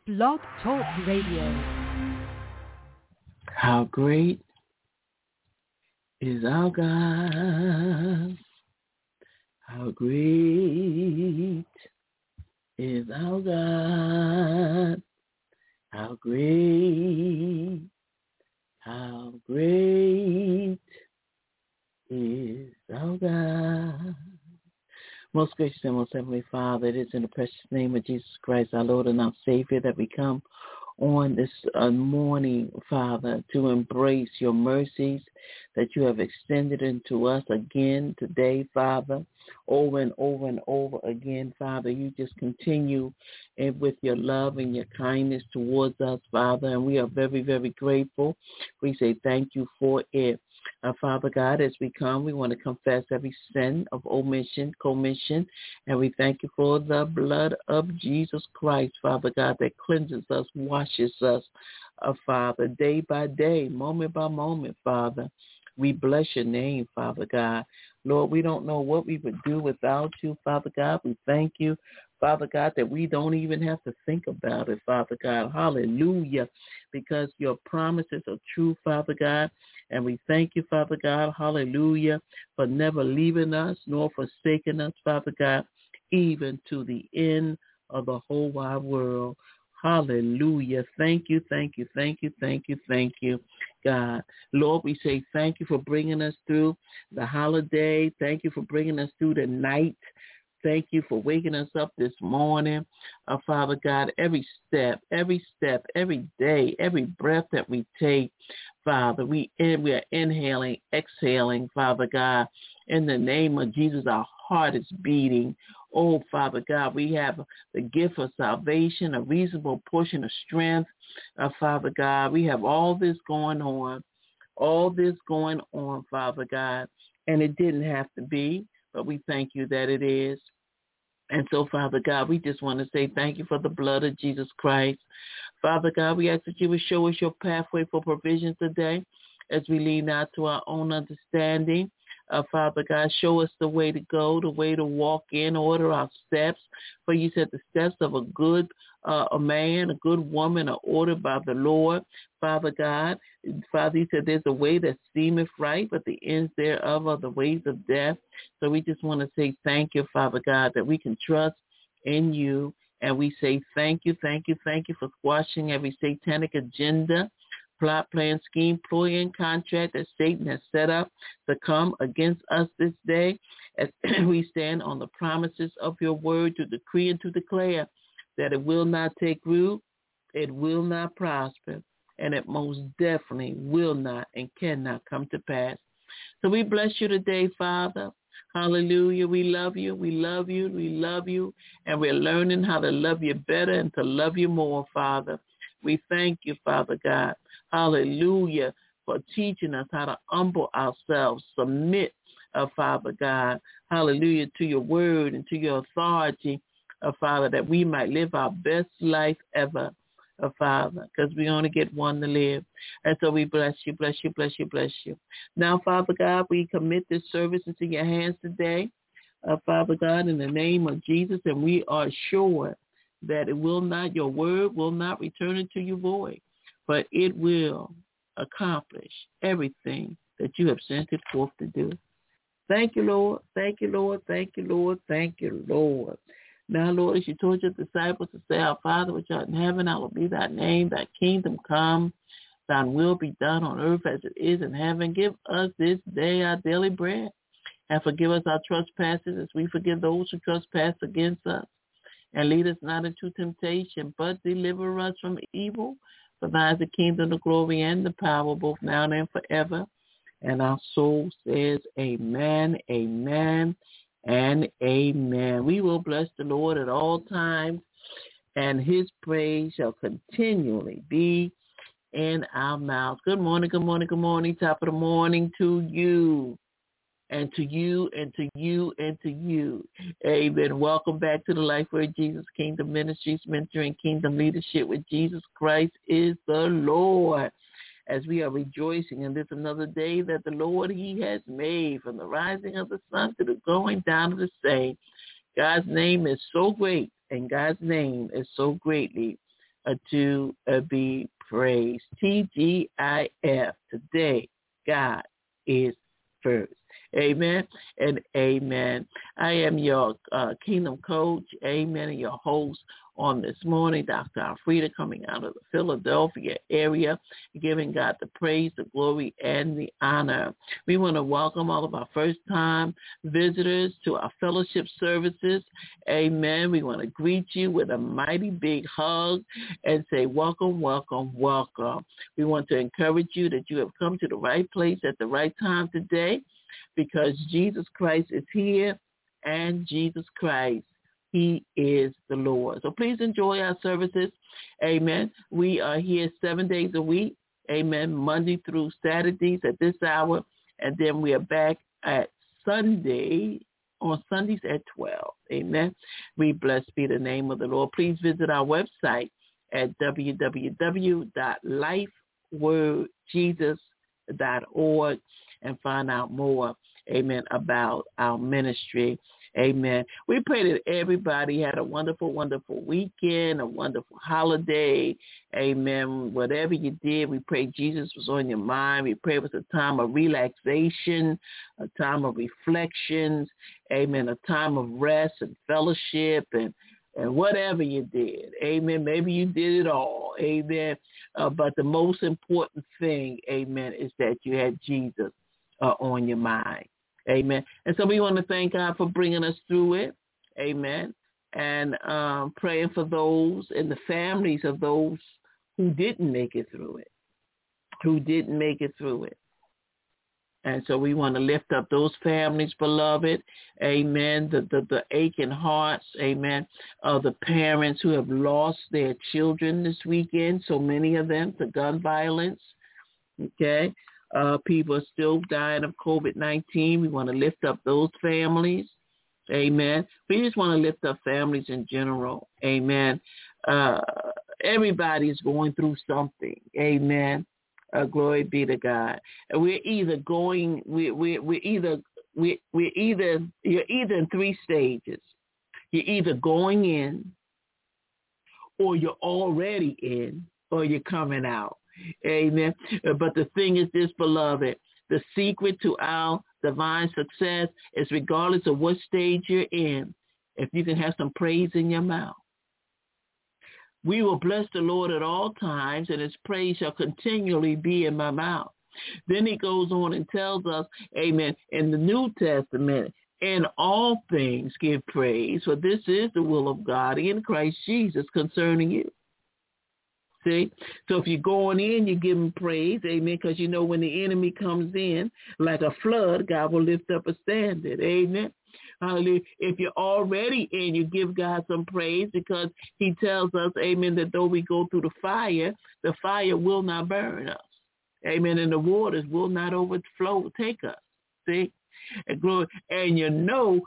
Blog Talk Radio. How great is our God? How great is our God? How great is our God? Most gracious and most heavenly Father, it is in the precious name of Jesus Christ, our Lord and our Savior, that we come on this morning, Father, to embrace your mercies that you have extended into us again today, Father, over and over and over again, Father. You just continue with your love and your kindness towards us, Father, and we are very, very grateful. We say thank you for it. Father God, as we come, we want to confess every sin of omission, commission, and we thank you for the blood of Jesus Christ, Father God, that cleanses us, washes us, Father, day by day, moment by moment, Father. We bless your name, Father God. Lord, we don't know what we would do without you, Father God. We thank you, Father God, that we don't even have to think about it, Father God. Hallelujah, because your promises are true, Father God. And we thank you, Father God, hallelujah, for never leaving us nor forsaking us, Father God, even to the end of the whole wide world. Hallelujah. Thank you, thank you, thank you, thank you, thank you, God. Lord, we say thank you for bringing us through the holiday. Thank you for bringing us through the night. Thank you for waking us up this morning. Father God, every step, every day, every breath that we take, Father, we are inhaling, exhaling, Father God. In the name of Jesus, our heart is beating. Oh, Father God, we have the gift of salvation, a reasonable portion of strength. Father God, we have all this going on, Father God, and it didn't have to be, but we thank you that it is. And so, Father God, we just want to say thank you for the blood of Jesus Christ. Father God, we ask that you would show us your pathway for provision today as we lean not to our own understanding. Father God, show us the way to go, the way to walk in, order our steps. For you said the steps of a good a man, a good woman are ordered by the Lord. Father God, Father, you said there's a way that seemeth right, but the ends thereof are the ways of death. So we just want to say thank you, Father God, that we can trust in you. And we say thank you for squashing every satanic agenda, plot, plan, scheme, ploy, and contract that Satan has set up to come against us this day, as we stand on the promises of your word to decree and to declare that it will not take root, it will not prosper, and it most definitely will not and cannot come to pass. So we bless you today, Father. Hallelujah. We love you. We love you. We love you. And we're learning how to love you better and to love you more, Father. We thank you, Father God. Hallelujah, for teaching us how to humble ourselves, submit, Father God. Hallelujah, to your word and to your authority, Father, that we might live our best life ever, Father, because we only get one to live. And so we bless you, bless you, bless you, bless you. Now, Father God, we commit this service into your hands today, Father God, in the name of Jesus, and we are sure that your word will not return into you void, but it will accomplish everything that you have sent it forth to do. Thank you, Lord. Thank you, Lord. Thank you, Lord. Thank you, Lord. Now, Lord, as you told your disciples to say, Our Father which art in heaven, hallowed be thy name, thy kingdom come, thy will be done on earth as it is in heaven. Give us this day our daily bread, and forgive us our trespasses as we forgive those who trespass against us. And lead us not into temptation, but deliver us from evil. For thine is the kingdom, the glory, and the power, both now and forever. And our soul says, Amen, amen, and amen. We will bless the Lord at all times, and his praise shall continually be in our mouths. Good morning, good morning, good morning. Top of the morning to you. And to you, and to you, and to you. Amen. Welcome back to the Life Word Jesus Kingdom Ministries, mentoring kingdom leadership with Jesus Christ is the Lord. As we are rejoicing in this another day that the Lord, he has made, from the rising of the sun to the going down of the same. God's name is so great, and God's name is so greatly to be praised. TGIF. Today, God is first. Amen and amen. I am your Kingdom Coach, amen, and your host on this morning, Dr. Alfreda, coming out of the Philadelphia area, giving God the praise, the glory, and the honor. We want to welcome all of our first-time visitors to our fellowship services. Amen. We want to greet you with a mighty big hug and say, welcome, welcome, welcome. We want to encourage you that you have come to the right place at the right time today, because Jesus Christ is here, and Jesus Christ, he is the Lord. So please enjoy our services. Amen. We are here 7 days a week. Amen. Monday through Saturdays at this hour. And then we are back at on Sundays at 12. Amen. We blessed be the name of the Lord. Please visit our website at www.lifewordjesus.org and find out more, amen, about our ministry. Amen. We pray that everybody had a wonderful, wonderful weekend, a wonderful holiday. Amen. Whatever you did, we pray Jesus was on your mind. We pray it was a time of relaxation, a time of reflections. Amen. A time of rest and fellowship and whatever you did. Amen. Maybe you did it all. Amen. But the most important thing, amen, is that you had Jesus on your mind. Amen. And so we want to thank God for bringing us through it. Amen. And praying for those and the families of those who didn't make it through it. And so we want to lift up those families, beloved. Amen. The aching hearts. Amen. Of the parents who have lost their children this weekend. So many of them to gun violence. Okay. People are still dying of COVID-19. We want to lift up those families. Amen. We just want to lift up families in general. Amen. Everybody's going through something. Amen. Glory be to God. And you're either in three stages. You're either going in, or you're already in, or you're coming out. Amen. But the thing is this, beloved, the secret to our divine success is regardless of what stage you're in, if you can have some praise in your mouth. We will bless the Lord at all times, and his praise shall continually be in my mouth. Then he goes on and tells us, amen, in the New Testament, in all things give praise, for this is the will of God in Christ Jesus concerning you. See? So if you're going in, you give him praise, amen, because you know when the enemy comes in like a flood, God will lift up a standard, amen. Hallelujah. If you're already in, you give God some praise because he tells us, amen, that though we go through the fire will not burn us, amen, and the waters will not overflow, take us, see? And glory, and you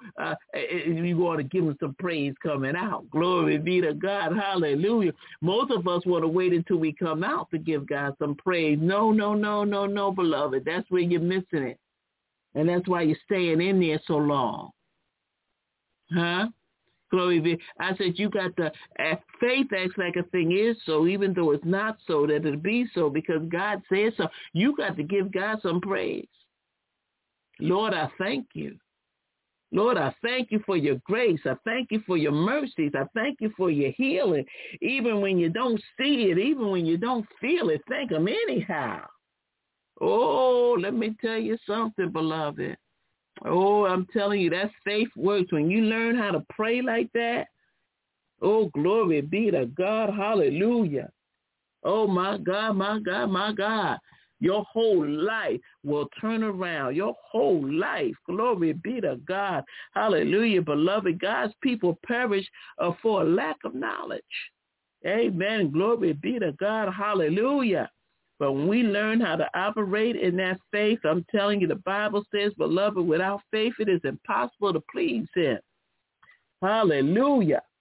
want to give him some praise coming out. Glory be to God. Hallelujah. Most of us want to wait until we come out to give God some praise. No, beloved. That's where you're missing it. And that's why you're staying in there so long. Huh? Glory be. I said you got the faith acts like a thing is so, even though it's not so, that it be so, because God says so. You got to give God some praise. Lord, I thank you. Lord, I thank you for your grace. I thank you for your mercies. I thank you for your healing. Even when you don't see it, even when you don't feel it, thank him anyhow. Oh, let me tell you something, beloved. Oh, I'm telling you, that faith works. When you learn how to pray like that, oh, glory be to God. Hallelujah. Oh, my God, my God, my God. Your whole life will turn around. Your whole life. Glory be to God. Hallelujah, beloved. God's people perish for a lack of knowledge. Amen. Glory be to God. Hallelujah. But when we learn how to operate in that faith, I'm telling you, the Bible says, beloved, without faith, it is impossible to please him. Hallelujah.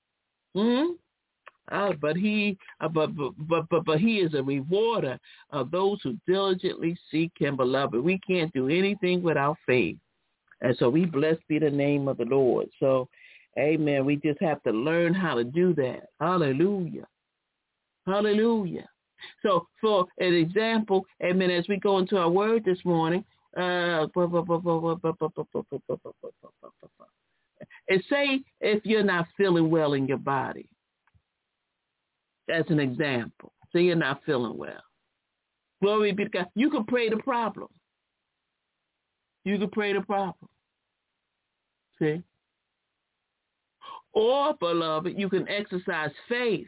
But he is a rewarder of those who diligently seek him, beloved. We can't do anything without faith. And so we blessed be the name of the Lord. So, amen, we just have to learn how to do that. Hallelujah. Hallelujah. So for an example, amen, as we go into our word this morning, and say if you're not feeling well in your body, as an example, say you're not feeling well. Glory be to God. You can pray the problem. You can pray the problem. See? Or, beloved, you can exercise faith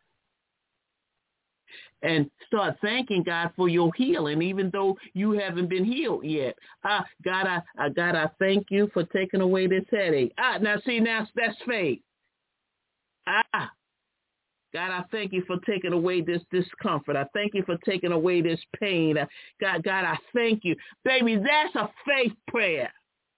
and start thanking God for your healing, even though you haven't been healed yet. God, I thank you for taking away this headache. Now that's faith. God, I thank you for taking away this discomfort. I thank you for taking away this pain. God, I thank you. Baby, that's a faith prayer.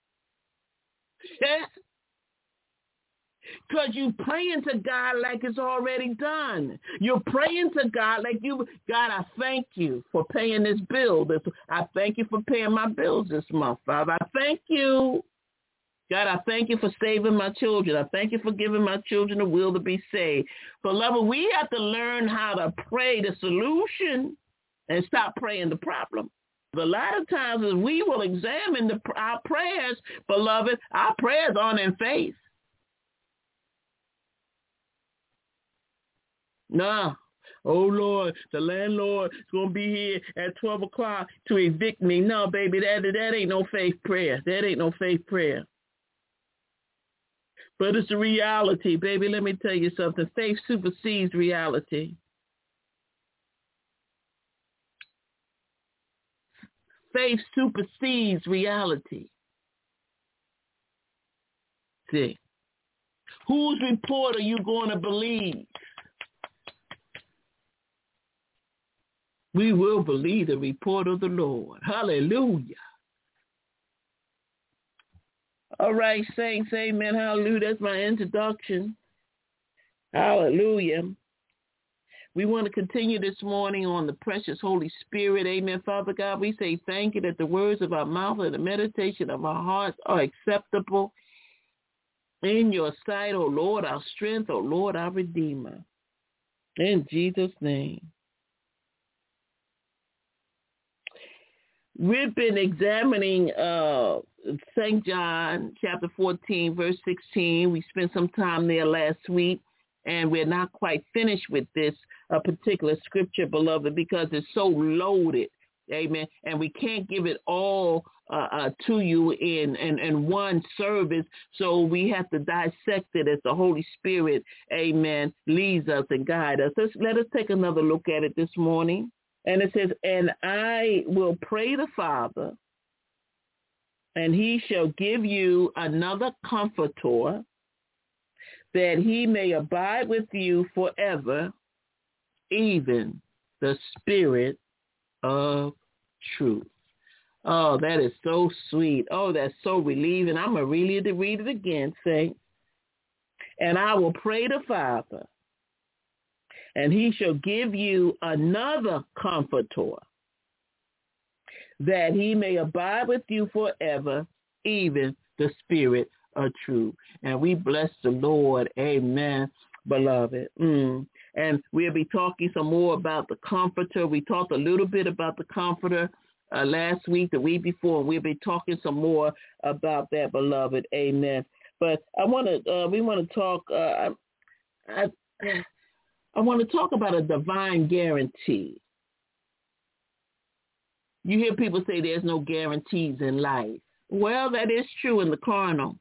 Because you praying to God like it's already done. You're praying to God like God, I thank you for paying this bill. I thank you for paying my bills this month, Father. I thank you. God, I thank you for saving my children. I thank you for giving my children the will to be saved. Beloved, we have to learn how to pray the solution and stop praying the problem. A lot of times as we will examine our prayers, beloved, our prayers aren't in faith. No. Oh, Lord, the landlord is going to be here at 12 o'clock to evict me. No, baby, that ain't no faith prayer. That ain't no faith prayer. But it's a reality, baby. Let me tell you something. Faith supersedes reality. Faith supersedes reality. See, whose report are you going to believe? We will believe the report of the Lord. Hallelujah. All right, saints, amen, hallelujah. That's my introduction. Hallelujah. We want to continue this morning on the precious Holy Spirit. Amen, Father God. We say thank you that the words of our mouth and the meditation of our hearts are acceptable in your sight, O Lord, our strength, O Lord, our Redeemer. In Jesus' name. We've been examining St. John chapter 14, verse 16. We spent some time there last week, and we're not quite finished with this particular scripture, beloved, because it's so loaded. Amen. And we can't give it all to you in one service, so we have to dissect it as the Holy Spirit, amen, leads us and guides us. Let us take another look at it this morning. And it says, and I will pray the Father, and he shall give you another comforter, that he may abide with you forever, even the Spirit of truth. Oh, that is so sweet. Oh, that's so relieving. I'm going to read it again, say, and I will pray the Father, and he shall give you another comforter, that he may abide with you forever, even the Spirit of truth. And we bless the Lord. Amen, beloved. And we'll be talking some more about the comforter. We talked a little bit about the comforter last week, the week before, and we'll be talking some more about that, beloved. Amen. But we want to talk, I want to talk about a divine guarantee. You hear people say there's no guarantees in life. Well, that is true in the carnal.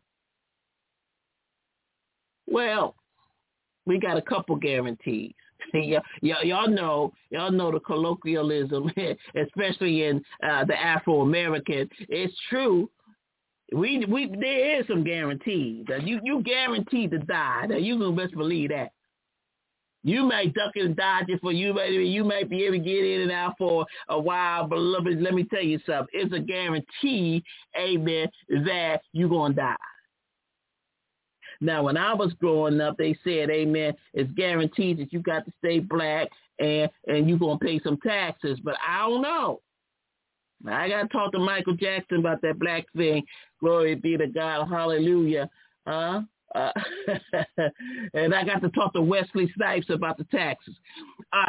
Well, we got a couple guarantees. Y'all know the colloquialism, especially in the Afro-American. It's true. There is some guarantees. You guaranteed to die. Now, you can best believe that. You might duck and dodge it for you. You might be able to get in and out for a while, but let me tell you something. It's a guarantee, amen, that you're going to die. Now, when I was growing up, they said, amen, it's guaranteed that you got to stay black and you're going to pay some taxes. But I don't know. I got to talk to Michael Jackson about that black thing. Glory be to God. Hallelujah. Uh, and I got to talk to Wesley Snipes about the taxes. All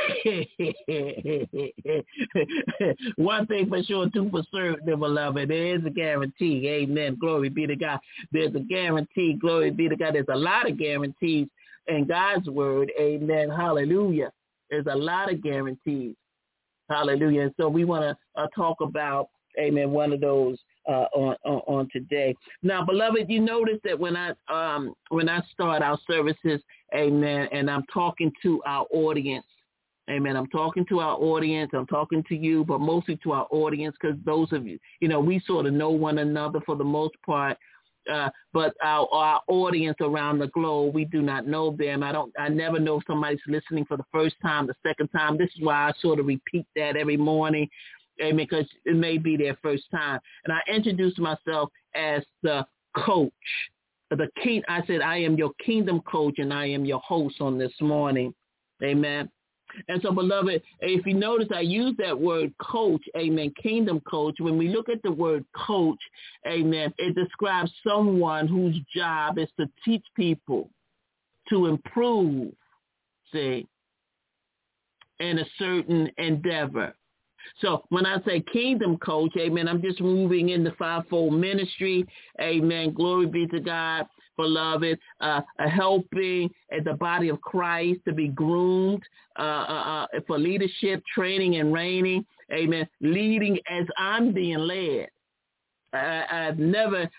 right. One thing for sure, two for certain, beloved. There is a guarantee. Amen. Glory be to God. There's a guarantee. Glory be to God. There's a lot of guarantees in God's word. Amen. Hallelujah. There's a lot of guarantees. Hallelujah. And so we want to talk about, amen, one of those on today. Now, beloved, you notice that when I start our services, amen, and I'm talking to our audience, amen, I'm talking to our audience, I'm talking to you, but mostly to our audience, because those of you, we sort of know one another for the most part. But our audience around the globe, we do not know them. I never know if somebody's listening for the first time, the second time. This is why I sort of repeat that every morning, amen, because it may be their first time. And I introduced myself as the coach, the king. I said, I am your kingdom coach and I am your host on this morning. Amen. And so, beloved, if you notice, I use that word coach, amen, kingdom coach. When we look at the word coach, amen, it describes someone whose job is to teach people to improve, see, in a certain endeavor. So when I say kingdom coach, amen, I'm just moving in the fivefold ministry, amen, glory be to God, beloved, helping the body of Christ to be groomed for leadership, training, and reigning, amen, leading as I'm being led. I've never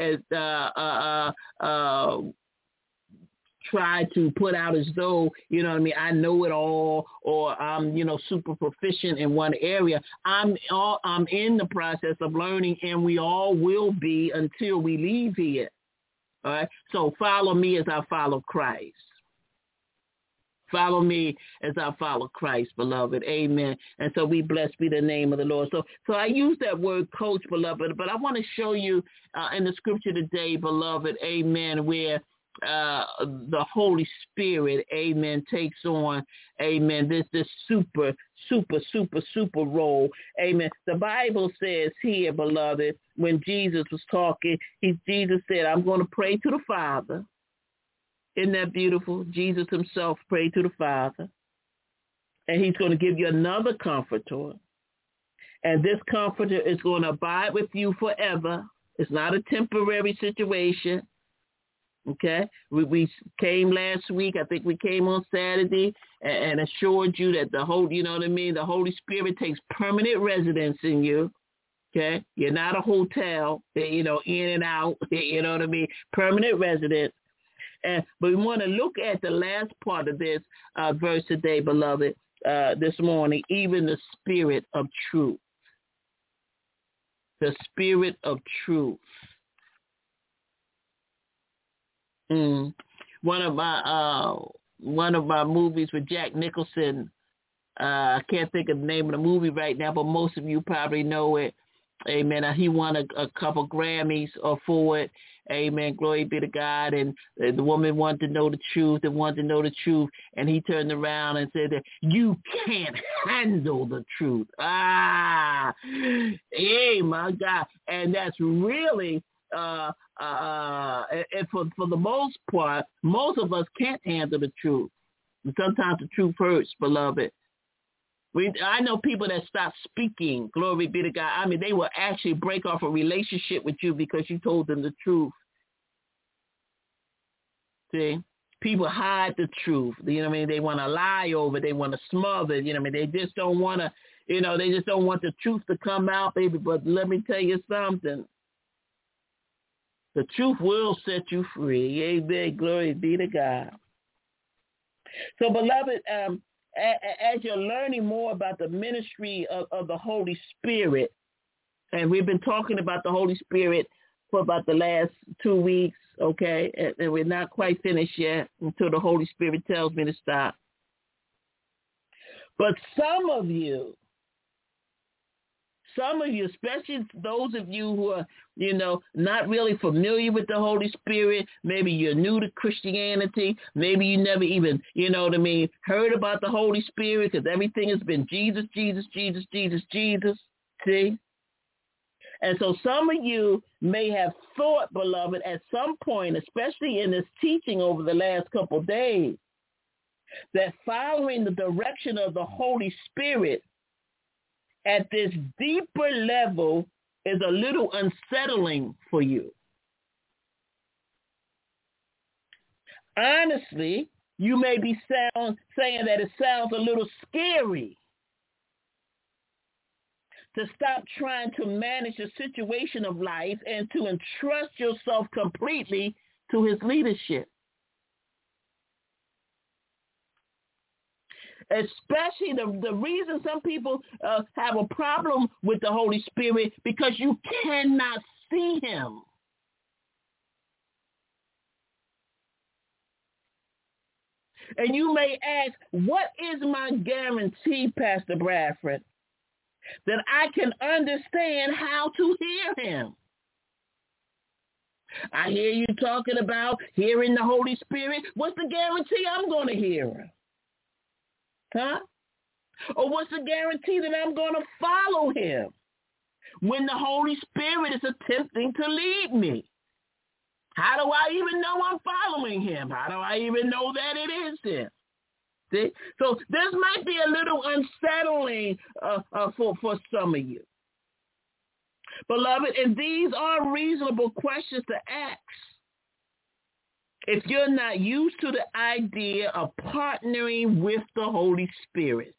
try to put out as though, I know it all, or I'm, super proficient in one area. I'm in the process of learning, and we all will be until we leave here. All right. So follow me as I follow Christ. Follow me as I follow Christ, beloved. Amen. And so we blessed be the name of the Lord. So I use that word coach, beloved, but I want to show you in the scripture today, beloved, amen, where the Holy Spirit, amen, takes on, amen, this super role, amen. The Bible says here, beloved, when Jesus was talking, Jesus said, I'm going to pray to the Father. Isn't that beautiful? Jesus himself prayed to the Father, and he's going to give you another comforter, and this comforter is going to abide with you forever. It's not a temporary situation. Okay, we came last week. I think we came on Saturday and assured you that the Holy Spirit takes permanent residence in you. Okay, you're not a hotel, in and out. You know what I mean? Permanent residence. But we want to look at the last part of this verse today, beloved, this morning. Even the Spirit of truth. The Spirit of truth. One of my movies with Jack Nicholson. I can't think of the name of the movie right now, but most of you probably know it. Amen. He won a couple Grammys for it. Amen. Glory be to God. And the woman wanted to know the truth and he turned around and said that you can't handle the truth. Hey, my God. And that's really and for the most part, most of us can't handle the truth. And sometimes the truth hurts, beloved. I know people that stop speaking, glory be to God. I mean, they will actually break off a relationship with you because you told them the truth. See? People hide the truth. You know what I mean? They want to lie over it. They want to smother it. You know what I mean? They just don't want to, they just don't want the truth to come out, baby. But let me tell you something. The truth will set you free. Amen. Glory be to God. So, beloved, as you're learning more about the ministry of the Holy Spirit, and we've been talking about the Holy Spirit for about the last 2 weeks, okay, and we're not quite finished yet until the Holy Spirit tells me to stop. But some of you, especially those of you who are, not really familiar with the Holy Spirit, maybe you're new to Christianity, maybe you never even, heard about the Holy Spirit because everything has been Jesus, Jesus, Jesus, Jesus, Jesus, see? And so some of you may have thought, beloved, at some point, especially in this teaching over the last couple of days, that following the direction of the Holy Spirit at this deeper level is a little unsettling for you. Honestly, you may be saying that it sounds a little scary to stop trying to manage the situation of life and to entrust yourself completely to his leadership. Especially the reason some people have a problem with the Holy Spirit, because you cannot see him. And you may ask, what is my guarantee, Pastor Bradford, that I can understand how to hear him? I hear you talking about hearing the Holy Spirit. What's the guarantee I'm going to hear him? Huh? Or what's the guarantee that I'm going to follow him when the Holy Spirit is attempting to lead me? How do I even know I'm following him? How do I even know that it is him? See? So this might be a little unsettling for some of you. Beloved, and these are reasonable questions to ask if you're not used to the idea of partnering with the Holy Spirit.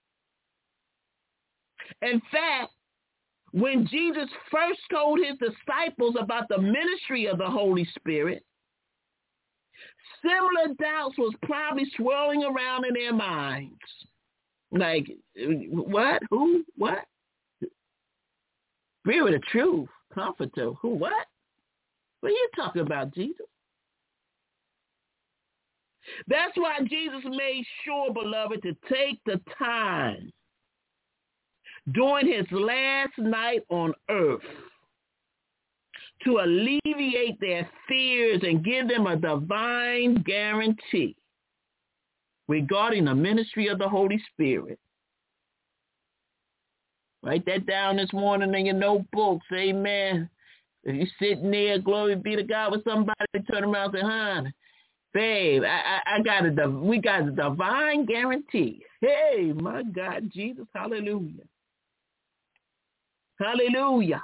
In fact, when Jesus first told his disciples about the ministry of the Holy Spirit, similar doubts was probably swirling around in their minds. Like, what? Who? What? Spirit of truth, comforter. Who? What? What are you talking about, Jesus? That's why Jesus made sure, beloved, to take the time during his last night on earth to alleviate their fears and give them a divine guarantee regarding the ministry of the Holy Spirit. Write that down this morning in your notebooks. Amen. If you're sitting there, glory be to God, with somebody, turn around and say, honey, babe, we got a divine guarantee. Hey, my God, Jesus, hallelujah. Hallelujah.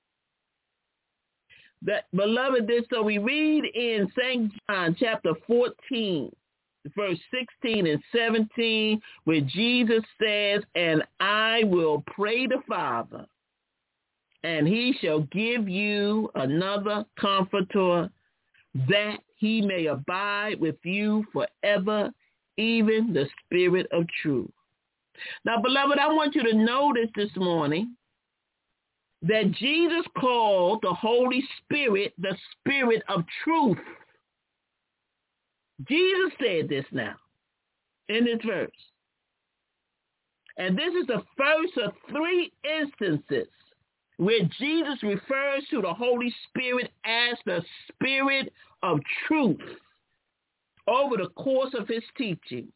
That, beloved, this, so we read in St. John chapter 14, verse 16 and 17, where Jesus says, and I will pray the Father, and he shall give you another comforter, that he may abide with you forever, even the Spirit of truth. Now, beloved, I want you to notice this morning that Jesus called the Holy Spirit the Spirit of truth. Jesus said this now in this verse. And this is the first of three instances where Jesus refers to the Holy Spirit as the Spirit of truth over the course of his teachings.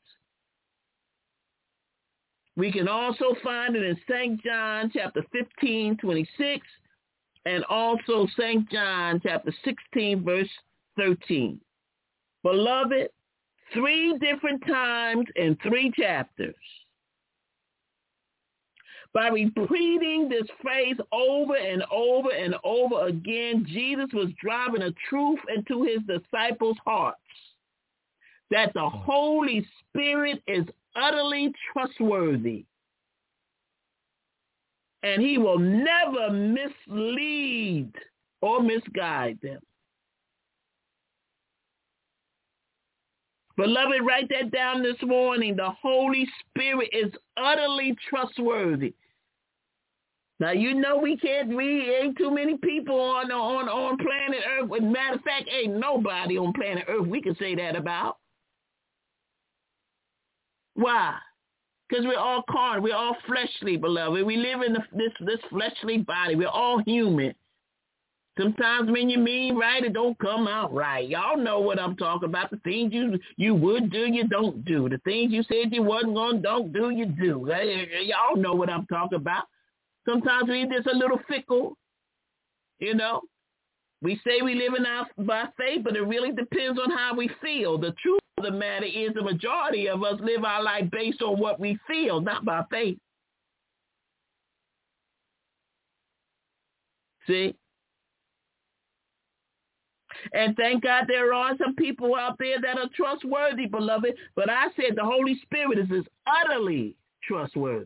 We can also find it in St. John chapter 15, 26, and also St. John chapter 16, verse 13. Beloved, 3 different times in 3 chapters. By repeating this phrase over and over and over again, Jesus was driving a truth into his disciples' hearts, that the Holy Spirit is utterly trustworthy, and he will never mislead or misguide them. Beloved, write that down this morning. The Holy Spirit is utterly trustworthy. Now, you know we ain't too many people on planet Earth. As a matter of fact, ain't nobody on planet Earth we can say that about. Why? Because we're all carnal. We're all fleshly, beloved. We live in this fleshly body. We're all human. Sometimes when you mean right, it don't come out right. Y'all know what I'm talking about. The things you would do, you don't do. The things you said you wasn't going to don't do, you do. Y'all know what I'm talking about. Sometimes we're just a little fickle. You know, we say we live by faith, but it really depends on how we feel. The truth of the matter is the majority of us live our life based on what we feel, not by faith. See? And thank God there are some people out there that are trustworthy, beloved. But I said the Holy Spirit is utterly trustworthy.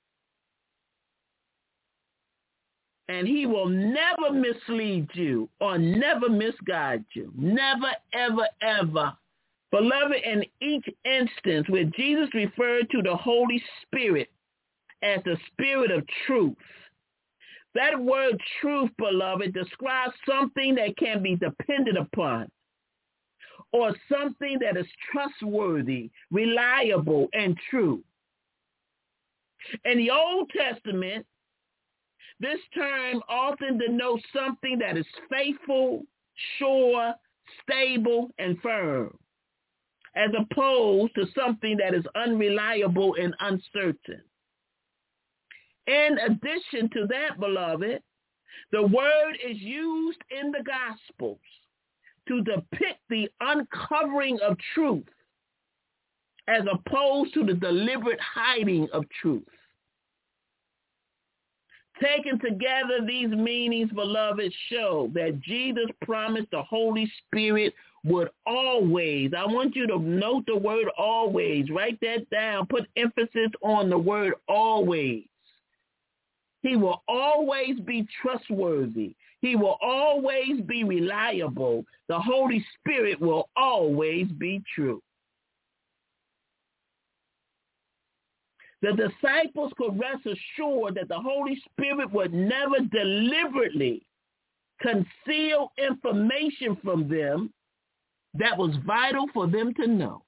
And he will never mislead you or never misguide you. Never, ever, ever. Beloved, in each instance where Jesus referred to the Holy Spirit as the Spirit of truth, that word truth, beloved, describes something that can be depended upon or something that is trustworthy, reliable, and true. In the Old Testament, this term often denotes something that is faithful, sure, stable, and firm, as opposed to something that is unreliable and uncertain. In addition to that, beloved, the word is used in the Gospels to depict the uncovering of truth as opposed to the deliberate hiding of truth. Taken together, these meanings, beloved, show that Jesus promised the Holy Spirit would always, I want you to note the word always, write that down, put emphasis on the word always. He will always be trustworthy. He will always be reliable. The Holy Spirit will always be true. The disciples could rest assured that the Holy Spirit would never deliberately conceal information from them that was vital for them to know.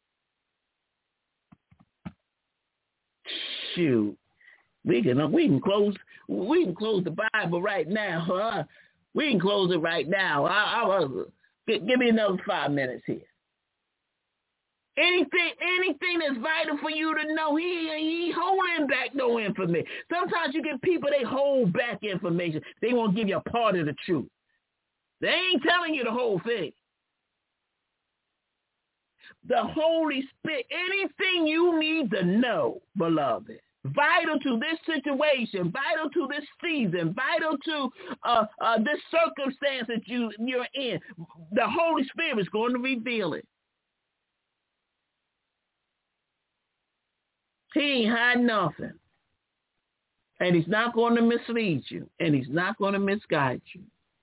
Shoot. We can close the Bible right now, huh? We can close it right now. Give me another 5 minutes here. Anything that's vital for you to know, he ain't holding back no information. Sometimes you get people, they hold back information. They won't give you a part of the truth. They ain't telling you the whole thing. The Holy Spirit, anything you need to know, beloved, vital to this situation, vital to this season, vital to this circumstance that you're in, the Holy Spirit is going to reveal it. He ain't hiding nothing. And he's not going to mislead you. And he's not going to misguide you.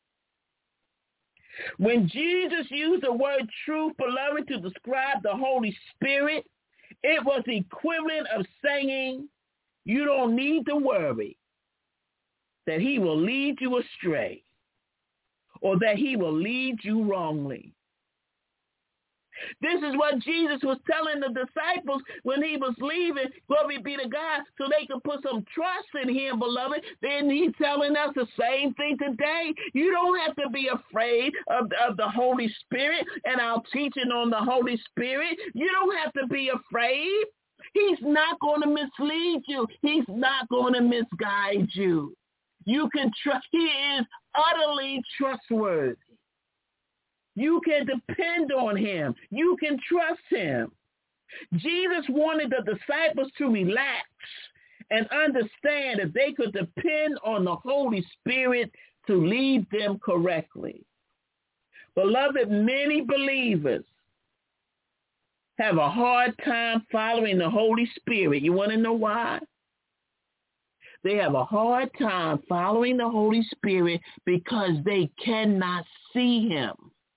When Jesus used the word truth, beloved, to describe the Holy Spirit, it was the equivalent of saying, you don't need to worry that he will lead you astray or that he will lead you wrongly. This is what Jesus was telling the disciples when he was leaving, glory be to God, so they could put some trust in him, beloved. Then he's telling us the same thing today. You don't have to be afraid of the Holy Spirit and our teaching on the Holy Spirit. You don't have to be afraid. He's not going to mislead you. He's not going to misguide you. You can trust. He is utterly trustworthy. You can depend on him. You can trust him. Jesus wanted the disciples to relax and understand that they could depend on the Holy Spirit to lead them correctly. Beloved, many believers have a hard time following the Holy Spirit. You want to know why? They have a hard time following the Holy Spirit because they cannot see him,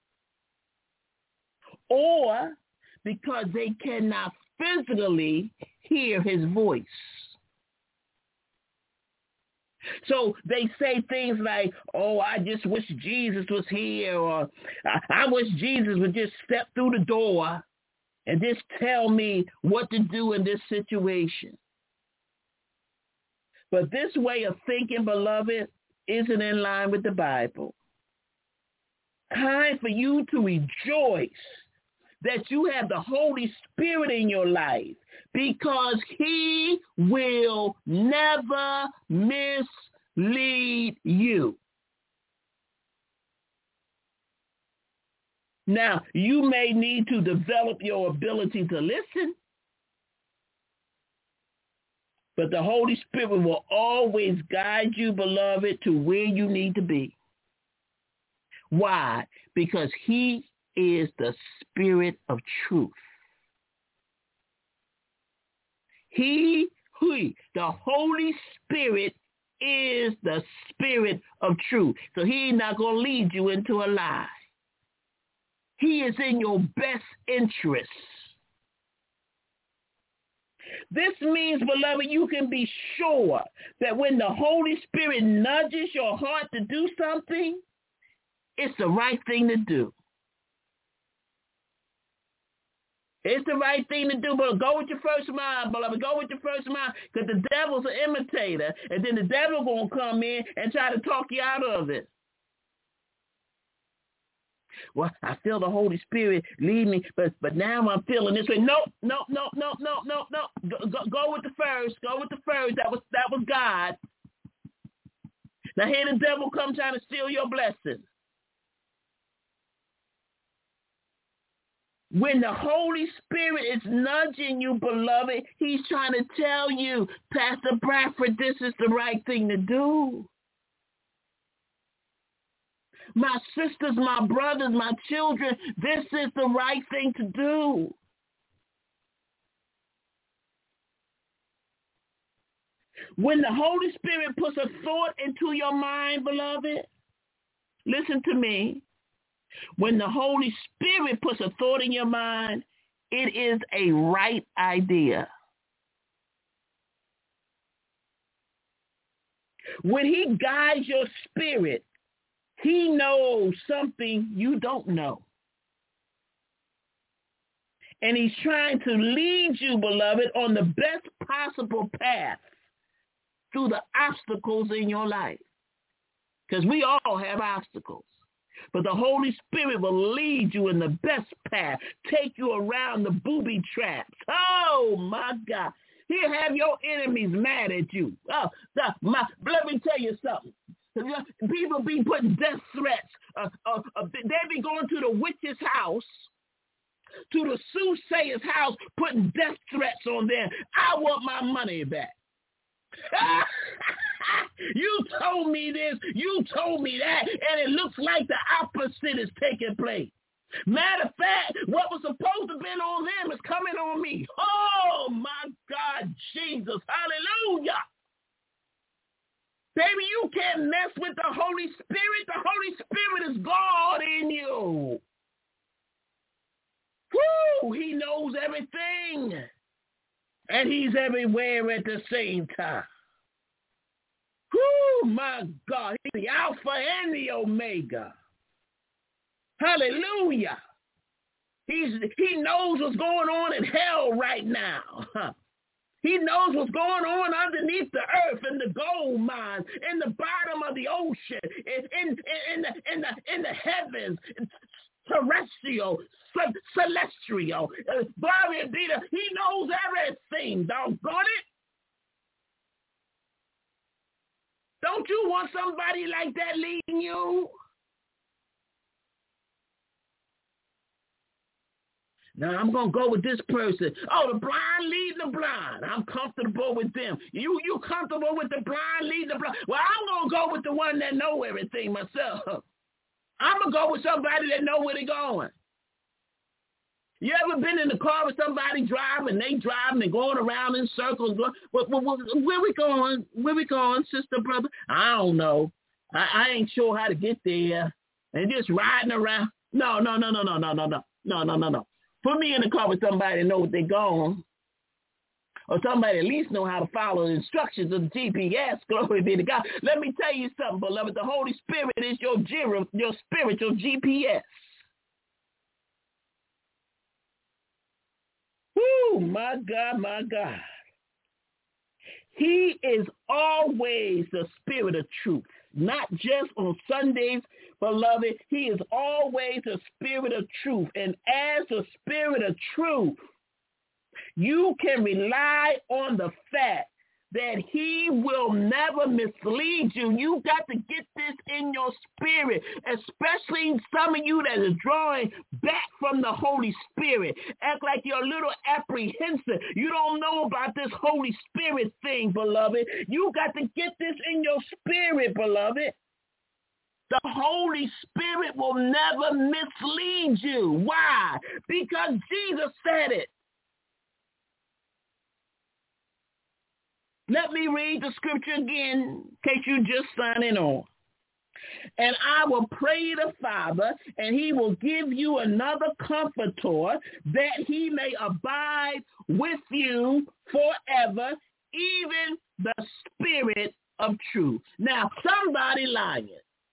or because they cannot physically hear his voice. So they say things like, oh, I just wish Jesus was here, or I wish Jesus would just step through the door and just tell me what to do in this situation. But this way of thinking, beloved, isn't in line with the Bible. Time for you to rejoice that you have the Holy Spirit in your life, because he will never mislead you. Now, you may need to develop your ability to listen, but the Holy Spirit will always guide you, beloved, to where you need to be. Why? Because he is the Spirit of truth. The Holy Spirit is the Spirit of truth. So he's not going to lead you into a lie. He is in your best interest. This means, beloved, you can be sure that when the Holy Spirit nudges your heart to do something, it's the right thing to do. It's the right thing to do, but go with your first mind, beloved. Go with your first mind, because the devil's an imitator, and then the devil going to come in and try to talk you out of it. Well, I feel the Holy Spirit lead me, but now I'm feeling this way. No. Go with the first. Go with the first. That was God. Now here the devil come trying to steal your blessing. When the Holy Spirit is nudging you, beloved, he's trying to tell you, Pastor Bradford, this is the right thing to do. My sisters, my brothers, my children, this is the right thing to do. When the Holy Spirit puts a thought into your mind, beloved, listen to me. When the Holy Spirit puts a thought in your mind, it is a right idea. When he guides your spirit, he knows something you don't know. And he's trying to lead you, beloved, on the best possible path through the obstacles in your life. Because we all have obstacles. But the Holy Spirit will lead you in the best path, take you around the booby traps. Oh, my God. He'll have your enemies mad at you. Let me tell you something. People be putting death threats. They be going to the witch's house, to the soothsayer's house, putting death threats on there. I want my money back. You told me this, you told me that, and it looks like the opposite is taking place. Matter of fact, what was supposed to have been on them is coming on me. Oh, my God, Jesus, hallelujah. Baby, you can't mess with the Holy Spirit. The Holy Spirit is God in you. Woo, he knows everything. And he's everywhere at the same time. Woo, my God. He's the Alpha and the Omega. Hallelujah. He knows what's going on in hell right now. He knows what's going on underneath the earth, in the gold mines, in the bottom of the ocean, in the heavens, terrestrial, celestial. Glory be to, he knows everything, doggone it. Don't you want somebody like that leading you? Now, I'm going to go with this person. Oh, the blind leading the blind. I'm comfortable with them. You comfortable with the blind leading the blind? Well, I'm going to go with the one that know everything myself. I'm going to go with somebody that know where they're going. You ever been in the car with somebody driving, they driving and going around in circles? Where we going? Where we going, sister, brother? I don't know. I ain't sure how to get there. And just riding around. No. Put me in the car with somebody that know what they're going. Or somebody at least know how to follow the instructions of the GPS. Glory be to God. Let me tell you something, beloved. The Holy Spirit is your spiritual GPS. Woo, my God, my God. He is always the Spirit of truth. Not just on Sundays, beloved. He is always the Spirit of truth. And as the Spirit of truth, you can rely on the fact that he will never mislead you. You got to get this in your spirit, especially some of you that are drawing back from the Holy Spirit. Act like you're a little apprehensive. You don't know about this Holy Spirit thing, beloved. You got to get this in your spirit, beloved. The Holy Spirit will never mislead you. Why? Because Jesus said it. Let me read the scripture again in case you just signing on. And I will pray the Father, and he will give you another comforter, that he may abide with you forever, even the Spirit of truth. Now, somebody lying.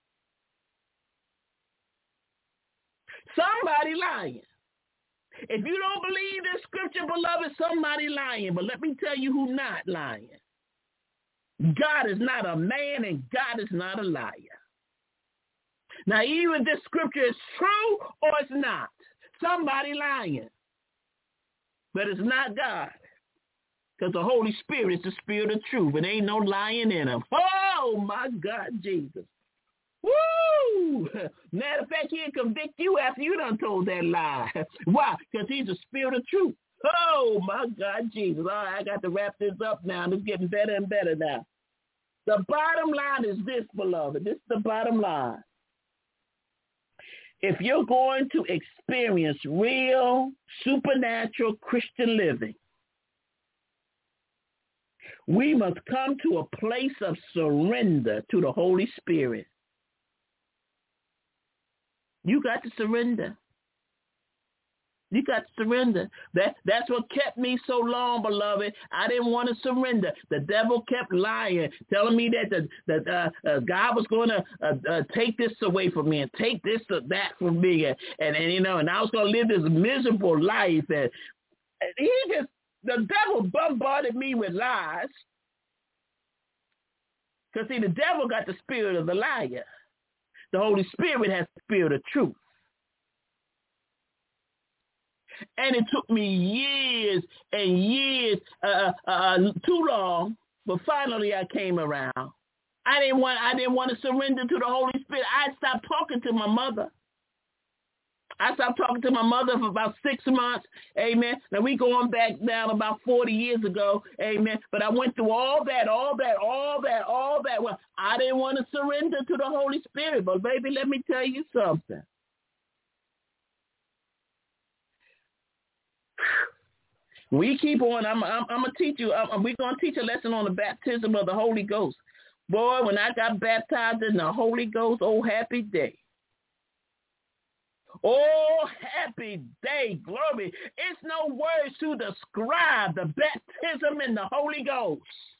Somebody lying. If you don't believe this scripture, beloved, somebody lying. But let me tell you who's not lying. God is not a man, and God is not a liar. Now, even this scripture is true or it's not. Somebody lying. But it's not God. Because the Holy Spirit is the spirit of truth. And ain't no lying in him. Oh, my God, Jesus. Woo! Matter of fact, he'll convict you after you done told that lie. Why? Because he's the spirit of truth. Oh, my God, Jesus. All right, I got to wrap this up now. It's getting better and better now. The bottom line is this, beloved. This is the bottom line. If you're going to experience real, supernatural Christian living, we must come to a place of surrender to the Holy Spirit. You got to surrender. You got to surrender. That's what kept me so long, beloved. I didn't want to surrender. The devil kept lying, telling me that God was going to take this away from me and take this or that from me, and I was going to live this miserable life. And the devil bombarded me with lies. Because see, the devil got the spirit of the liar. The Holy Spirit has the spirit of truth. And it took me years and years, too long, but finally I came around. I didn't want to surrender to the Holy Spirit. I stopped talking to my mother. I stopped talking to my mother for about 6 months. Amen. Now we going back down about 40 years ago. Amen. But I went through all that. Well, I didn't want to surrender to the Holy Spirit. But baby, let me tell you something. We keep on. I'm going to teach you. We're going to teach a lesson on the baptism of the Holy Ghost. Boy, when I got baptized in the Holy Ghost, oh, happy day. Oh, happy day, glory. It's no words to describe the baptism in the Holy Ghost.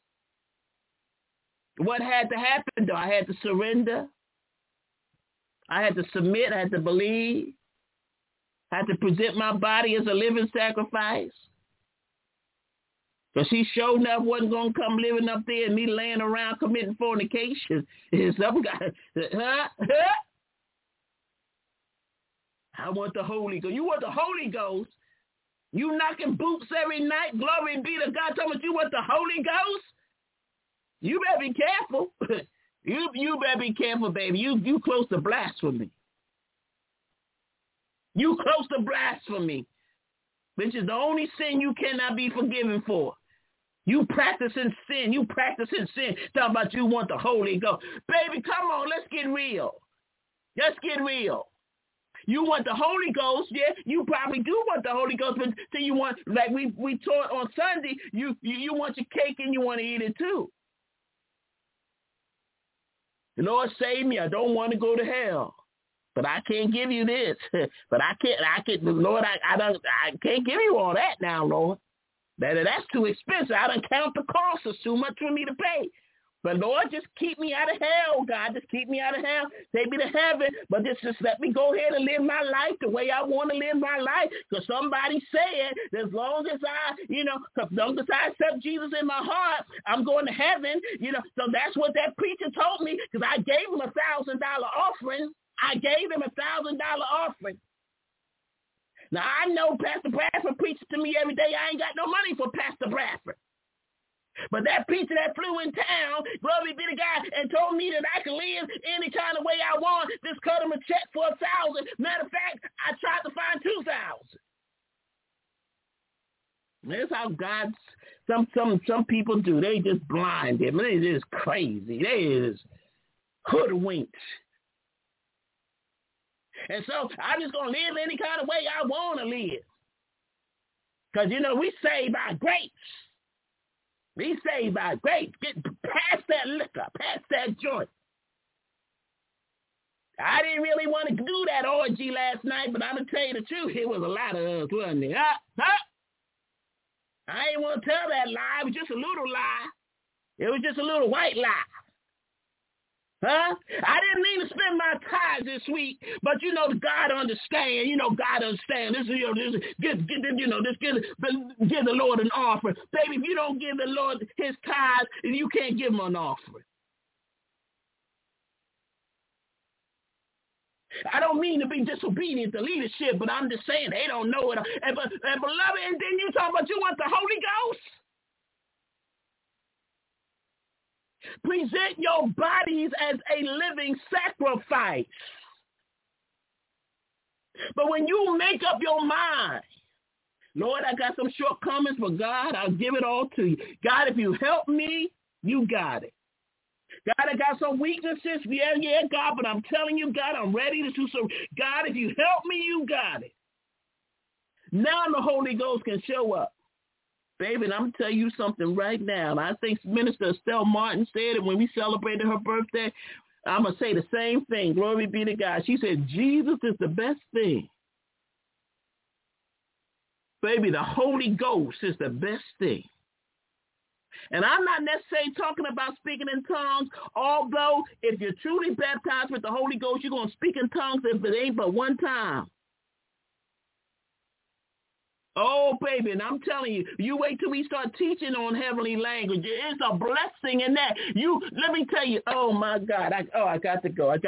What had to happen, though? I had to surrender. I had to submit. I had to believe. I had to present my body as a living sacrifice. Because he sure enough wasn't going to come living up there and me laying around committing fornication. Some guy, I want the Holy Ghost. You want the Holy Ghost? You knocking boots every night? Glory be to God. Tell me you want the Holy Ghost? You better be careful. You better be careful, baby. You close to blasphemy. You close to blasphemy, which is the only sin you cannot be forgiven for. You practicing sin. Talking about you want the Holy Ghost. Baby, come on, let's get real. Let's get real. You want the Holy Ghost, yeah? You probably do want the Holy Ghost, but so you want, like we taught on Sunday, you want your cake and you want to eat it too. The Lord save me. I don't want to go to hell, but I can't give you this. But I can't. Lord, I can't give you all that now, Lord. That's too expensive. I don't count the cost. It's too much for me to pay. But Lord, just keep me out of hell, God. Just keep me out of hell. Take me to heaven. But just let me go ahead and live my life the way I want to live my life. Because somebody said, as long as as long as I accept Jesus in my heart, I'm going to heaven. So that's what that preacher told me. Because I gave him $1,000 offering. Now, I know Pastor Bradford preaches to me every day. I ain't got no money for Pastor Bradford. But that preacher that flew in town, glory be to God, and told me that I could live any kind of way I want, just cut him a check for $1,000. Matter of fact, I tried to find $2,000. That's how God, some people do. They just blind them. They just crazy. They just hoodwinked. And so I'm just going to live any kind of way I want to live. Because, we saved by grace. We saved by grace. Get past that liquor, past that joint. I didn't really want to do that orgy last night, but I'm going to tell you the truth. It was a lot of us, wasn't it? I ain't want to tell that lie. It was just a little lie. It was just a little white lie. I didn't mean to spend my tithes this week, but God understand. God understand. Give the Lord an offering, baby. If you don't give the Lord His tithes, you can't give Him an offering. I don't mean to be disobedient to leadership, but I'm just saying they don't know it. And beloved, and then you talk about you want the Holy Ghost. Present your bodies as a living sacrifice. But when you make up your mind, Lord, I got some shortcomings, but God, I'll give it all to you. God, if you help me, you got it. God, I got some weaknesses. Yeah, God, but I'm telling you, God, I'm ready to do so. God, if you help me, you got it. Now the Holy Ghost can show up. Baby, and I'm going to tell you something right now. And I think Minister Estelle Martin said it when we celebrated her birthday. I'm going to say the same thing. Glory be to God. She said, Jesus is the best thing. Baby, the Holy Ghost is the best thing. And I'm not necessarily talking about speaking in tongues, although if you're truly baptized with the Holy Ghost, you're going to speak in tongues if it ain't but one time. Oh, baby, and I'm telling you, you wait till we start teaching on heavenly language. It's a blessing in that. Let me tell you, oh, my God. I got to go.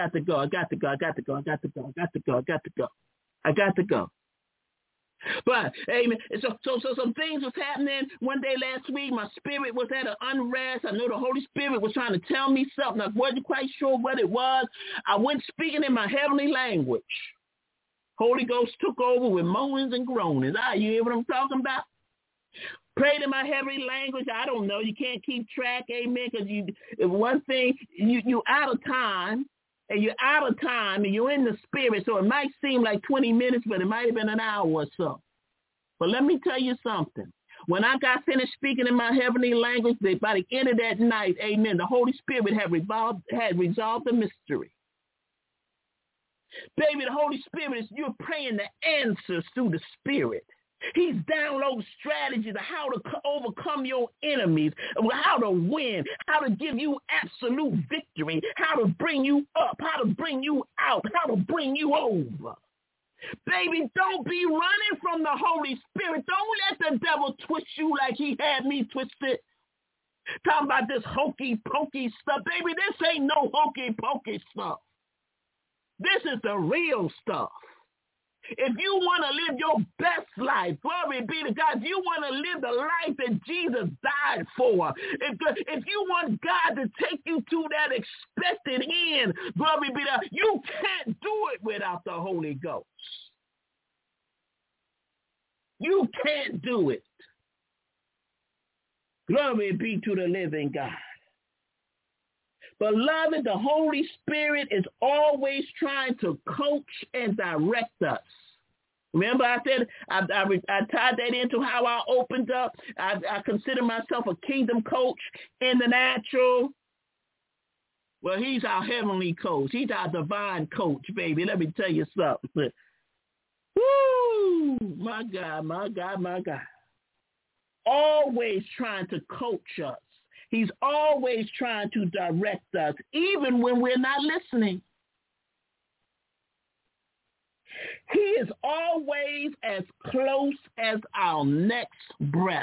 But, amen. So some things was happening one day last week. My spirit was at an unrest. I know the Holy Spirit was trying to tell me something. I wasn't quite sure what it was. I went speaking in my heavenly language. Holy Ghost took over with moanings and groanings. You hear what I'm talking about? Prayed in my heavenly language. I don't know. You can't keep track, amen, because one thing, you out of time. And you're out of time, and you're in the spirit, so it might seem like 20 minutes, but it might have been an hour or so. But let me tell you something. When I got finished speaking in my heavenly language, by the end of that night, amen, the Holy Spirit had resolved the mystery. Baby, the Holy Spirit is, you're praying the answers through the Spirit. He's downloading strategies of how to overcome your enemies, how to win, how to give you absolute victory, how to bring you up, how to bring you out, how to bring you over. Baby, don't be running from the Holy Spirit. Don't let the devil twist you like he had me twisted. Talking about this hokey-pokey stuff. Baby, this ain't no hokey-pokey stuff. This is the real stuff. If you want to live your best life, glory be to God, if you want to live the life that Jesus died for, if you want God to take you to that expected end, glory be to God, you can't do it without the Holy Ghost. You can't do it. Glory be to the living God. Beloved, the Holy Spirit is always trying to coach and direct us. Remember I said I tied that into how I opened up. I consider myself a kingdom coach in the natural. Well, he's our heavenly coach. He's our divine coach, baby. Let me tell you something. Woo! My God, my God, my God. Always trying to coach us. He's always trying to direct us, even when we're not listening. He is always as close as our next breath,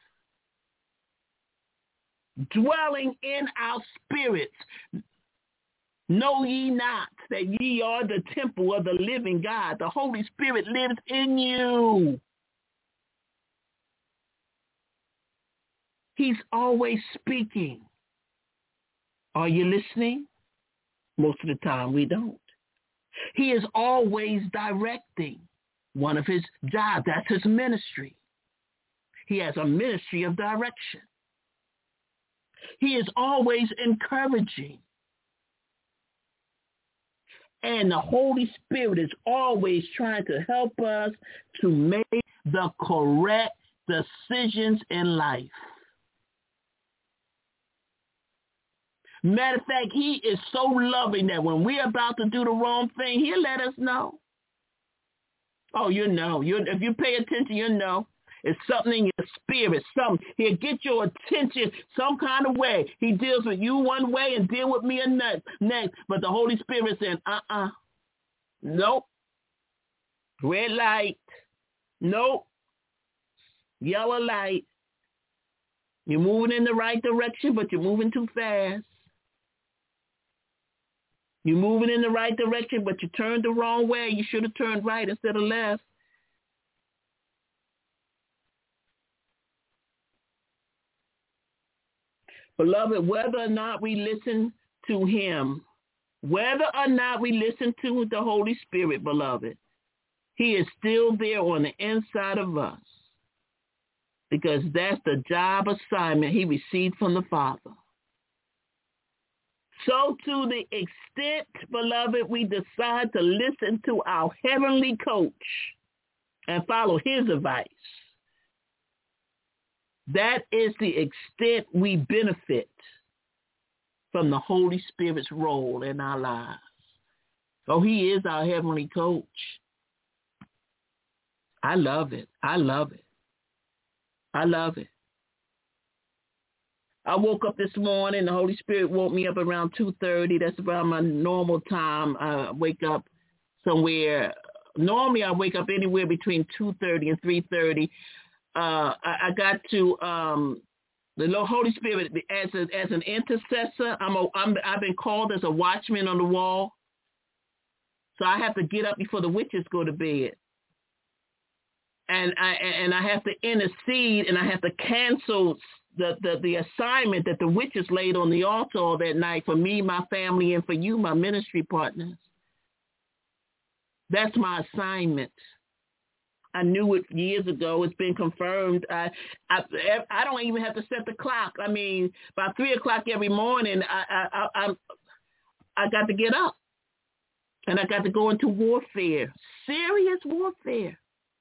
dwelling in our spirits. Know ye not that ye are the temple of the living God? The Holy Spirit lives in you. He's always speaking. Are you listening? Most of the time we don't. He is always directing. One of his jobs, that's his ministry. He has a ministry of direction. He is always encouraging. And the Holy Spirit is always trying to help us to make the correct decisions in life. Matter of fact, he is so loving that when we're about to do the wrong thing, he'll let us know. Oh, you know. If you pay attention, you know. It's something in your spirit, something. He'll get your attention some kind of way. He deals with you one way and deal with me next. But the Holy Spirit saying, nope. Red light. Nope. Yellow light. You're moving in the right direction, but you're moving too fast. You're moving in the right direction, but you turned the wrong way. You should have turned right instead of left. Beloved, whether or not we listen to him, whether or not we listen to the Holy Spirit, beloved, he is still there on the inside of us because that's the job assignment he received from the Father. So to the extent, beloved, we decide to listen to our heavenly coach and follow his advice, that is the extent we benefit from the Holy Spirit's role in our lives. So he is our heavenly coach. I love it. I love it. I love it. I woke up this morning. The Holy Spirit woke me up around 2:30. That's around my normal time. I wake up somewhere. Normally, I wake up anywhere between 2:30 and 3:30. I got to the Holy Spirit as an intercessor. I've been called as a watchman on the wall. So I have to get up before the witches go to bed. And I have to intercede, and I have to cancel the assignment that the witches laid on the altar all that night for me, my family, and for you, my ministry partners. That's my assignment. I knew it years ago. It's been confirmed. I don't even have to set the clock. I mean, by 3 o'clock every morning, I got to get up, and I got to go into warfare, serious warfare.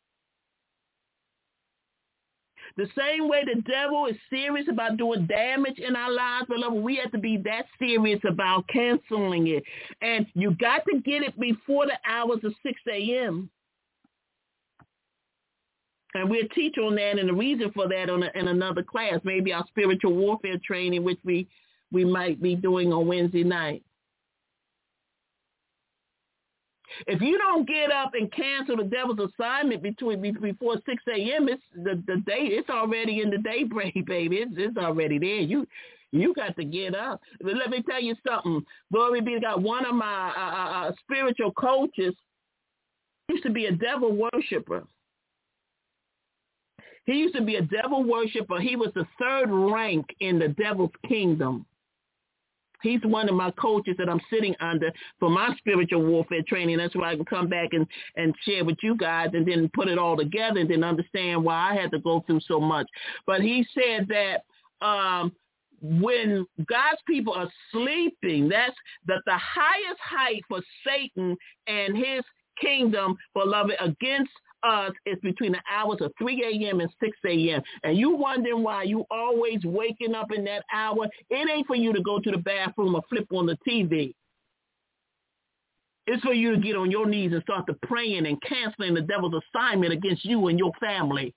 The same way the devil is serious about doing damage in our lives, beloved, we have to be that serious about canceling it. And you got to get it before the hours of 6 a.m. And we'll teach on that and the reason for that in another class, maybe our spiritual warfare training, which we might be doing on Wednesday night. If you don't get up and cancel the devil's assignment before 6 a.m., it's the day. It's already in the daybreak, baby. It's already there. You got to get up. But let me tell you something. Glory be to God. One of my spiritual coaches used to be a devil worshiper. He used to be a devil worshiper. He was the third rank in the devil's kingdom. He's one of my coaches that I'm sitting under for my spiritual warfare training. That's why I can come back and share with you guys and then put it all together and then understand why I had to go through so much. But he said that when God's people are sleeping, that's the highest height for Satan and his kingdom, beloved, against us is between the hours of 3 a.m. and 6 a.m. And you wondering why you always waking up in that hour. It ain't for you to go to the bathroom or flip on the TV. It's for you to get on your knees and start to praying and canceling the devil's assignment against you and your family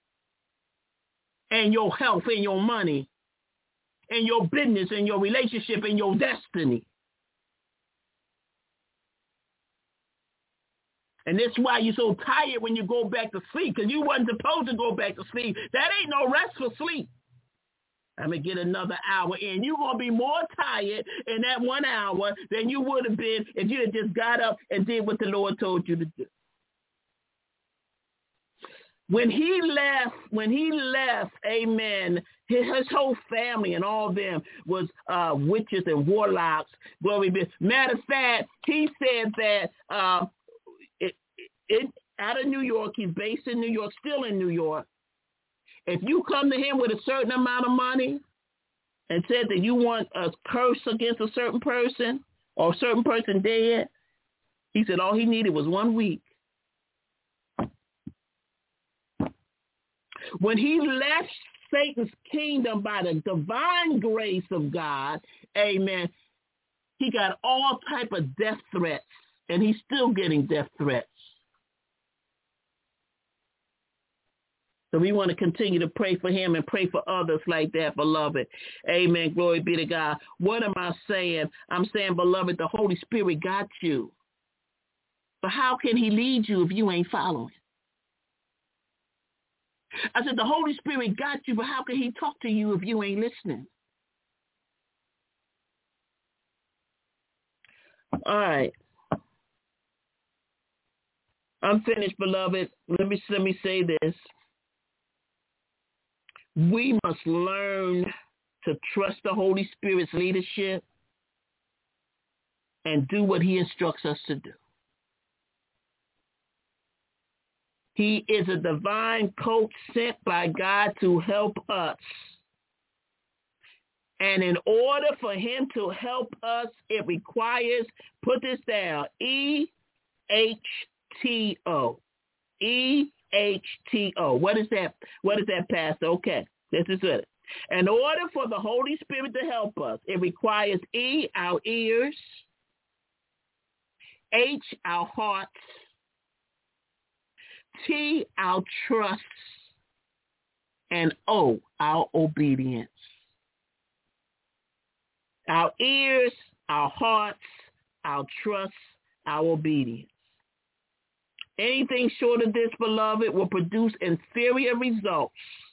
and your health and your money and your business and your relationship and your destiny. And that's why you're so tired when you go back to sleep, because you wasn't supposed to go back to sleep. That ain't no restful sleep. I'm going to get another hour in. You're going to be more tired in that 1 hour than you would have been if you had just got up and did what the Lord told you to do. When he left, amen, his whole family and all of them was witches and warlocks. Glory be. Matter of fact, he said that out of New York, he's based in New York, still in New York. If you come to him with a certain amount of money and said that you want a curse against a certain person or a certain person dead, he said all he needed was 1 week. When he left Satan's kingdom by the divine grace of God, amen, he got all type of death threats, and he's still getting death threats. So we want to continue to pray for him and pray for others like that, beloved. Amen. Glory be to God. What am I saying? I'm saying, beloved, the Holy Spirit got you. But how can he lead you if you ain't following? I said, the Holy Spirit got you, but how can he talk to you if you ain't listening? All right. I'm finished, beloved. Let me say this. We must learn to trust the Holy Spirit's leadership and do what he instructs us to do. He is a divine coach sent by God to help us. And in order for him to help us, it requires, put this down, E-H-T-O. E-H-T-O. What is that? What is that, Pastor? Okay, this is it. In order for the Holy Spirit to help us, it requires E, our ears, H, our hearts, T, our trust, and O, our obedience. Our ears, our hearts, our trust, our obedience. Anything short of this, beloved, will produce inferior results.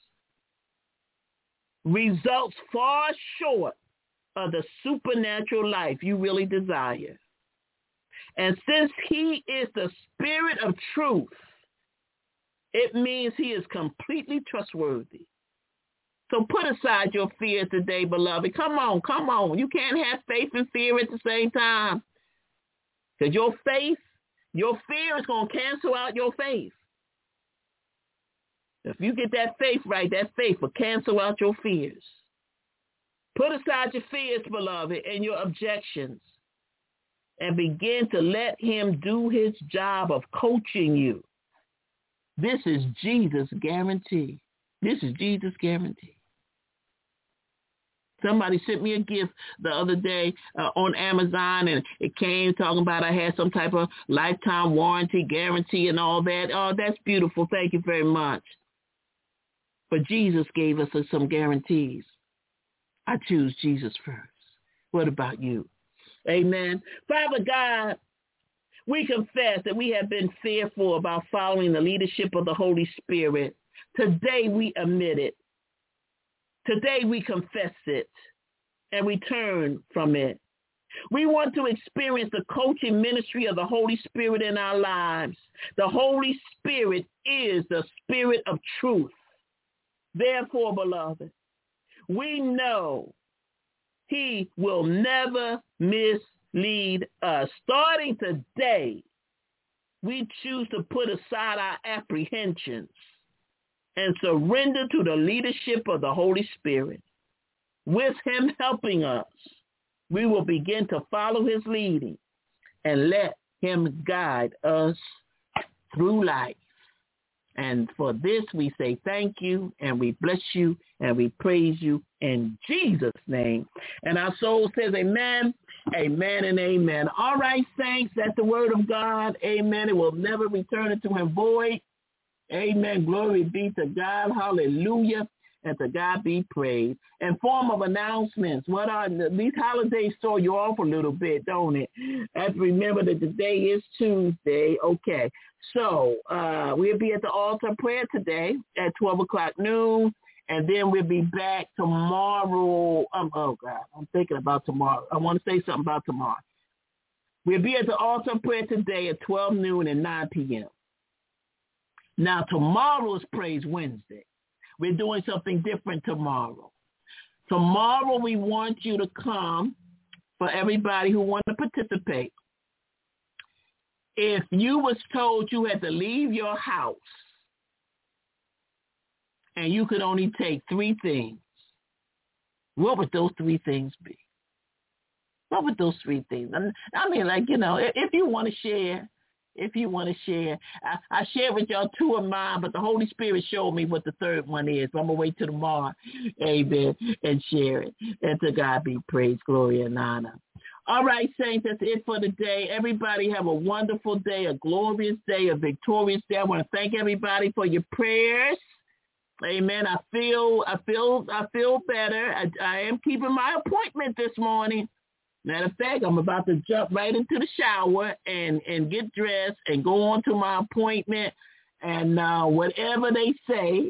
Results far short of the supernatural life you really desire. And since he is the Spirit of truth, it means he is completely trustworthy. So put aside your fear today, beloved. Come on. You can't have faith and fear at the same time. Because your fear is going to cancel out your faith. If you get that faith right, that faith will cancel out your fears. Put aside your fears, beloved, and your objections, and begin to let him do his job of coaching you. This is Jesus' guarantee. This is Jesus' guarantee. Somebody sent me a gift the other day on Amazon, and it came talking about I had some type of lifetime warranty, guarantee, and all that. Oh, that's beautiful. Thank you very much. But Jesus gave us some guarantees. I choose Jesus first. What about you? Amen. Father God, we confess that we have been fearful about following the leadership of the Holy Spirit. Today we admit it. Today we confess it, and we turn from it. We want to experience the coaching ministry of the Holy Spirit in our lives. The Holy Spirit is the Spirit of truth. Therefore, beloved, we know he will never mislead us. Starting today, we choose to put aside our apprehensions and surrender to the leadership of the Holy Spirit. With him helping us, we will begin to follow his leading and let him guide us through life. And for this, we say thank you, and we bless you, and we praise you in Jesus' name. And our soul says amen, amen, and amen. All right, saints, that's the word of God. Amen. It will never return into him void. Amen. Glory be to God. Hallelujah. And to God be praised. In form of announcements, what are these holidays throw you off a little bit, don't it? Have to remember that today is Tuesday. Okay. So we'll be at the altar prayer today at 12 o'clock noon. And then we'll be back tomorrow. Oh, God, I'm thinking about tomorrow. I want to say something about tomorrow. We'll be at the altar prayer today at 12 noon and 9 p.m. Now, tomorrow is Praise Wednesday. We're doing something different tomorrow. Tomorrow, we want you to come for everybody who wants to participate. If you was told you had to leave your house and you could only take 3 things, what would those 3 things be? What would those 3 things? I mean, like, if you want to share, I shared with y'all 2 of mine, but the Holy Spirit showed me what the 3rd one is. So I'm going to wait till tomorrow, amen, and share it. And to God be praise, glory, and honor. All right, saints, that's it for today. Everybody have a wonderful day, a glorious day, a victorious day. I want to thank everybody for your prayers. Amen. I feel better. I am keeping my appointment this morning. Matter of fact, I'm about to jump right into the shower and get dressed and go on to my appointment. And whatever they say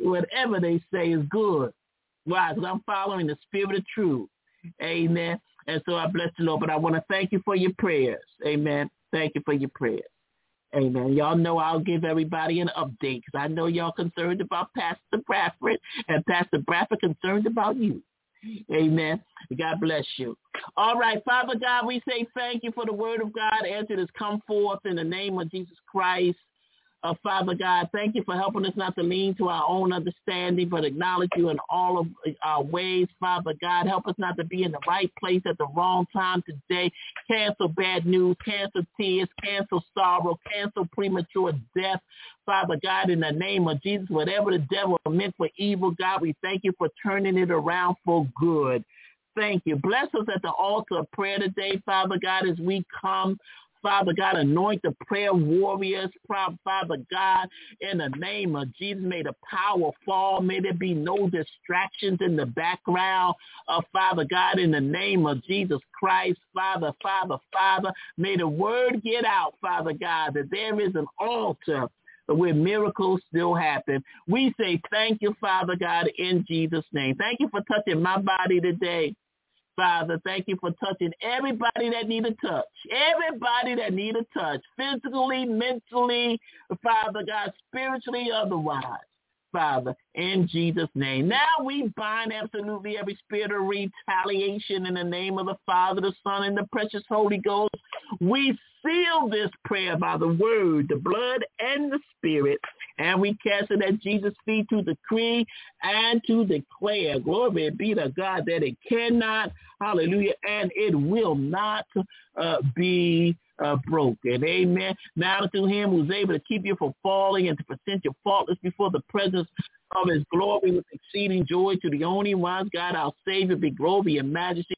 is good. Why? Because I'm following the spirit of truth. Amen. And so I bless the Lord. But I want to thank you for your prayers. Amen. Thank you for your prayers. Amen. Y'all know I'll give everybody an update because I know y'all concerned about Pastor Bradford and Pastor Bradford concerned about you. Amen. God bless you. All right, Father God, we say thank you for the word of God as it has come forth in the name of Jesus Christ. Father God, thank you for helping us not to lean to our own understanding, but acknowledge you in all of our ways. Father God, help us not to be in the right place at the wrong time today. Cancel bad news, cancel tears, cancel sorrow, cancel premature death. Father God, in the name of Jesus, whatever the devil meant for evil, God, we thank you for turning it around for good. Thank you. Bless us at the altar of prayer today, Father God, as we come. Father God, anoint the prayer warriors. Father God, in the name of Jesus, may the power fall. May there be no distractions in the background. Father God, in the name of Jesus Christ, Father, may the word get out, Father God, that there is an altar where miracles still happen. We say thank you, Father God, in Jesus' name. Thank you for touching my body today. Father, thank you for touching everybody that need a touch. Everybody that need a touch, physically, mentally, Father God, spiritually, otherwise. Father, in Jesus' name. Now we bind absolutely every spirit of retaliation in the name of the Father, the Son, and the precious Holy Ghost. We seal this prayer by the word, the blood, and the spirit, and we cast it at Jesus' feet to decree and to declare, glory be to God, that it cannot, hallelujah, and it will not be broken. Amen. Now to him who's able to keep you from falling and to present you faultless before the presence of his glory with exceeding joy, to the only wise God, our Savior, be glory and majesty,